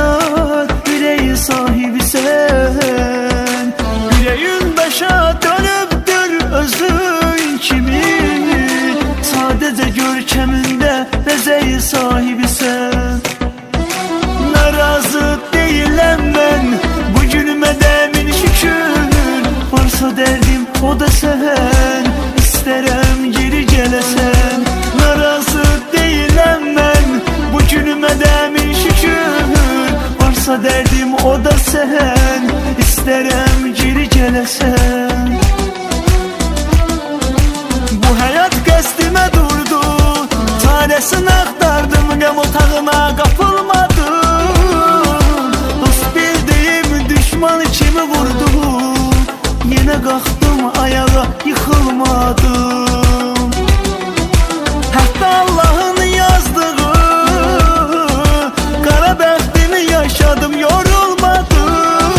yüreği sahibi sen. Yüreğin başa dönüptür özün kimi, sadece görkeminde bezeyi sahibi sen. Narazı değilim ben bu günüme demin şükür, varsa derdim o da sen, isterim geri gelesen. Narazı değilim ben bu günüme demin şükür, varsa derdim o da sen, isterim geri gelesen. Bu hayat qəsdimə durdu, çaresini axtardım, qəm otağına qapılmadım. Dost bildiyim düşman kimi vurdu, yenə qalxdım ayağa yıxılmadım. Hətta Allah'ın yazdığı qara bəxtimi yaşadım, yorulmadım.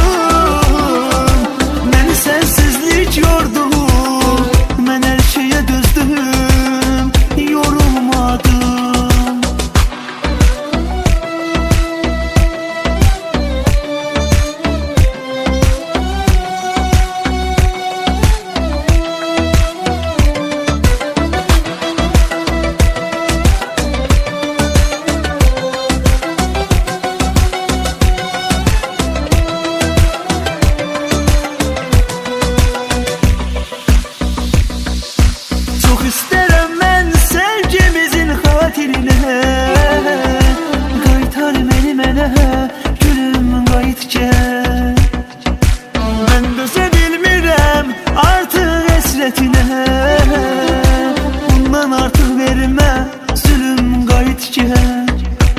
Məni sənsizlik yordu, mən hər şeyə dözdüm, yorulmadım. Çok isterim mən sevgimizin xatirinə, qaytar məni mənə, gülüm qayıt gəl. Mən dözə bilmirəm artıq həsrətinə, bundan artıq vermə zülüm qayıt gəl.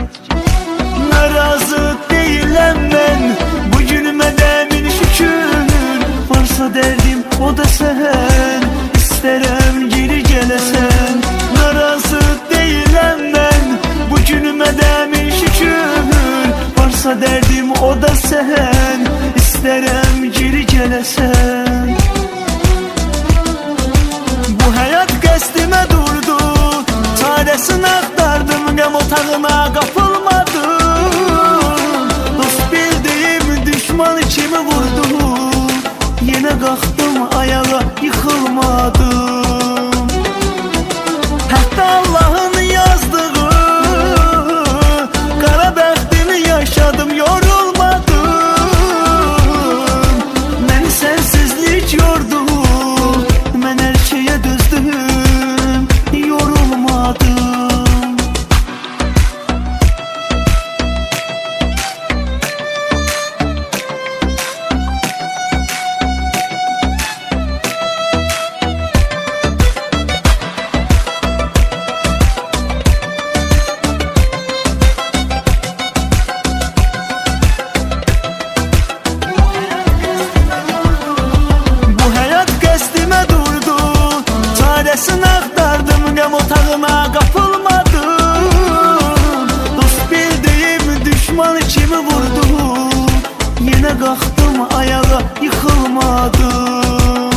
Narazı deyiləm mən bu günümə dəmin şükür, varsa derdim o da sen, isterim geri gelesen. Narazı değilim ben bu günüme demin şükür, varsa derdim o da sen, isterim geri gelesen. Bu hayat qəsdimə durdu, çaresini axtardım, qəm otağına qapılmadım. Dost bildiyim düşman kimi vurdu, yenə qalxdım ayağa yıxılmadım. Hətta Allah'ın yazdığı qara bəxtimi yaşadım, yorulmadım. Məni sənsizlik yordu, mən hər şeyə dözdüm, yorulmadım. Çaresini axtardım, qəm otağına qapılmadım. Dost bildiyim düşman kimi vurdu, yenə qalxdım ayağa yıxılmadım.